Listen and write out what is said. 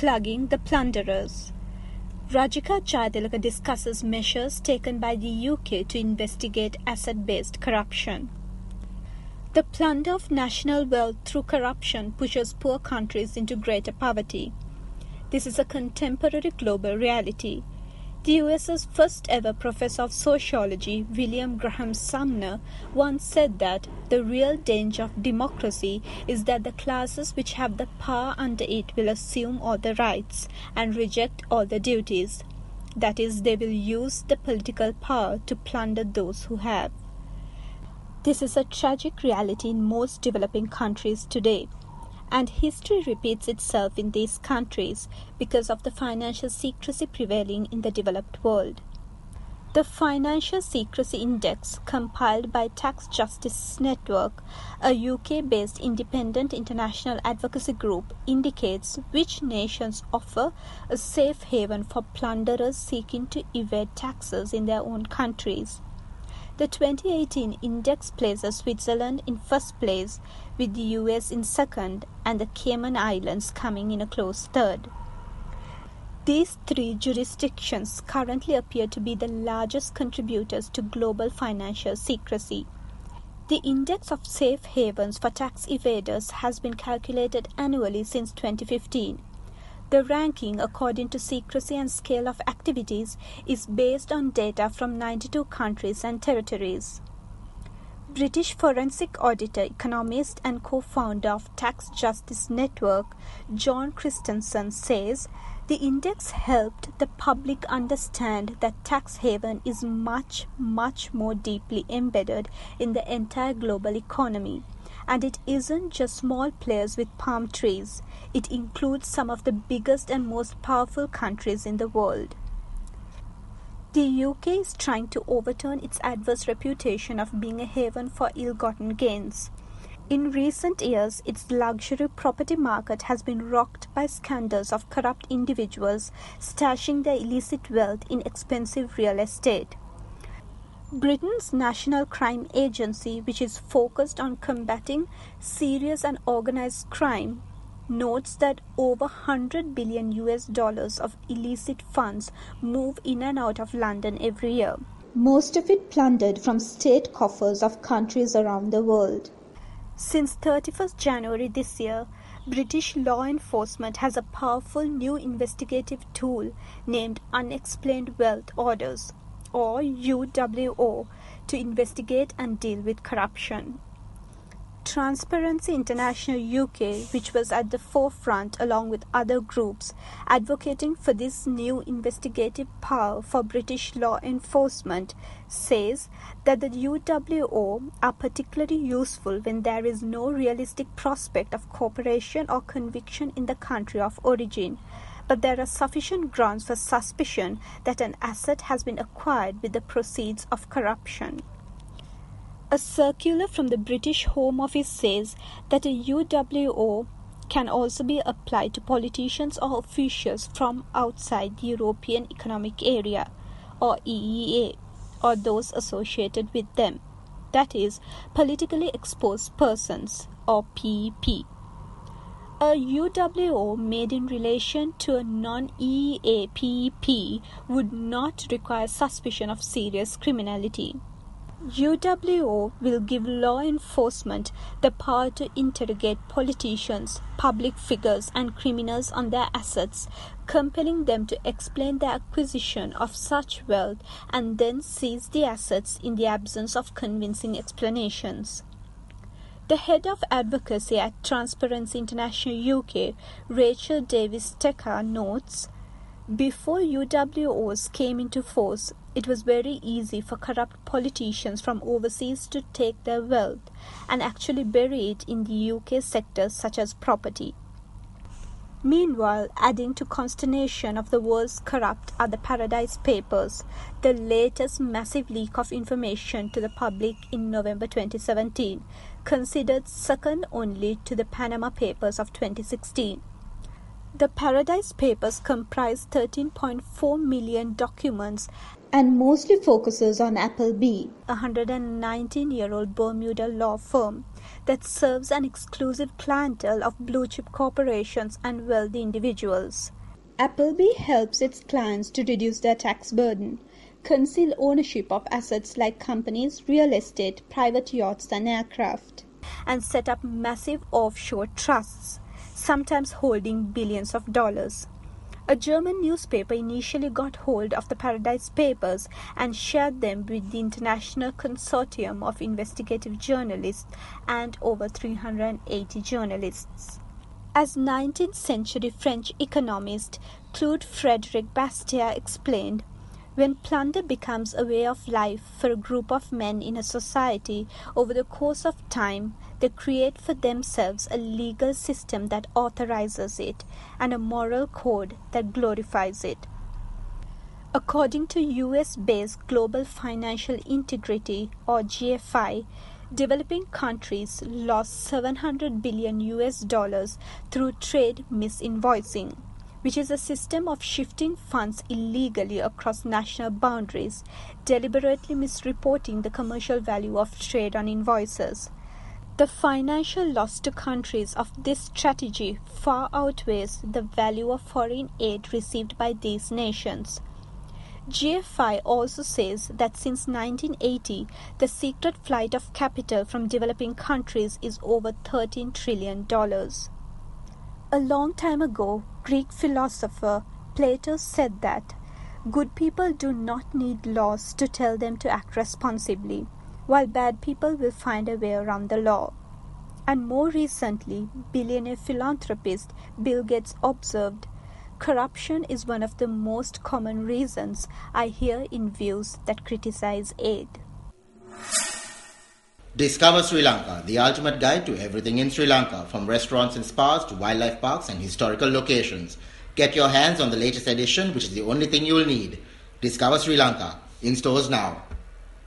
Plugging the Plunderers. Rajika Jayadilaka discusses measures taken by the UK to investigate asset-based corruption. The plunder of national wealth through corruption pushes poor countries into greater poverty. This is a contemporary global reality. The US's first ever professor of sociology, William Graham Sumner, once said that the real danger of democracy is that the classes which have the power under it will assume all the rights and reject all the duties. That is, they will use the political power to plunder those who have. This is a tragic reality in most developing countries today. And history repeats itself in these countries because of the financial secrecy prevailing in the developed world. The Financial Secrecy Index, compiled by Tax Justice Network, a UK-based independent international advocacy group, indicates which nations offer a safe haven for plunderers seeking to evade taxes in their own countries. The 2018 index places Switzerland in first place, with the US in second and the Cayman Islands coming in a close third. These three jurisdictions currently appear to be the largest contributors to global financial secrecy. The index of safe havens for tax evaders has been calculated annually since 2015. The ranking, according to secrecy and scale of activities, is based on data from 92 countries and territories. British forensic auditor, economist and co-founder of Tax Justice Network, John Christensen, says the index helped the public understand that tax haven is much, much more deeply embedded in the entire global economy. And it isn't just small players with palm trees. It includes some of the biggest and most powerful countries in the world. The UK is trying to overturn its adverse reputation of being a haven for ill-gotten gains. In recent years, its luxury property market has been rocked by scandals of corrupt individuals stashing their illicit wealth in expensive real estate. Britain's National Crime Agency, which is focused on combating serious and organized crime, notes that over $100 billion of illicit funds move in and out of London every year, most of it plundered from state coffers of countries around the world. Since 31st January this year, British law enforcement has a powerful new investigative tool named Unexplained Wealth Orders, or UWO, to investigate and deal with corruption. Transparency International UK, which was at the forefront along with other groups advocating for this new investigative power for British law enforcement, says that the UWO are particularly useful when there is no realistic prospect of cooperation or conviction in the country of origin, but there are sufficient grounds for suspicion that an asset has been acquired with the proceeds of corruption. A circular from the British Home Office says that a UWO can also be applied to politicians or officials from outside the European Economic Area, or EEA, or those associated with them, that is, politically exposed persons, or PEP. A UWO made in relation to a non-EEA PEP would not require suspicion of serious criminality. UWO will give law enforcement the power to interrogate politicians, public figures and criminals on their assets, compelling them to explain their acquisition of such wealth and then seize the assets in the absence of convincing explanations. The head of advocacy at Transparency International UK, Rachel Davis-Tecker, notes, before UWOs came into force, it was very easy for corrupt politicians from overseas to take their wealth and actually bury it in the UK sectors such as property. Meanwhile, adding to consternation of the world's corrupt are the Paradise Papers, the latest massive leak of information to the public in November 2017, considered second only to the Panama Papers of 2016. The Paradise Papers comprise 13.4 million documents and mostly focuses on Appleby, a 119-year-old Bermuda law firm that serves an exclusive clientele of blue-chip corporations and wealthy individuals. Appleby helps its clients to reduce their tax burden, conceal ownership of assets like companies, real estate, private yachts, and aircraft, and set up massive offshore trusts, sometimes holding billions of dollars. A German newspaper initially got hold of the Paradise Papers and shared them with the International Consortium of Investigative Journalists and over 380 journalists. As 19th century French economist Claude Frederick Bastiat explained, when plunder becomes a way of life for a group of men in a society, over the course of time, they create for themselves a legal system that authorizes it and a moral code that glorifies it. According to US-based Global Financial Integrity, or GFI, developing countries lost $700 billion through trade misinvoicing, which is a system of shifting funds illegally across national boundaries, deliberately misreporting the commercial value of trade on invoices. The financial loss to countries of this strategy far outweighs the value of foreign aid received by these nations. GFI also says that since 1980, the secret flight of capital from developing countries is over $13 trillion. A long time ago, Greek philosopher Plato said that good people do not need laws to tell them to act responsibly, while bad people will find a way around the law. And more recently, billionaire philanthropist Bill Gates observed, corruption is one of the most common reasons I hear in views that criticize aid. Discover Sri Lanka, the ultimate guide to everything in Sri Lanka, from restaurants and spas to wildlife parks and historical locations. Get your hands on the latest edition, which is the only thing you will need. Discover Sri Lanka, in stores now.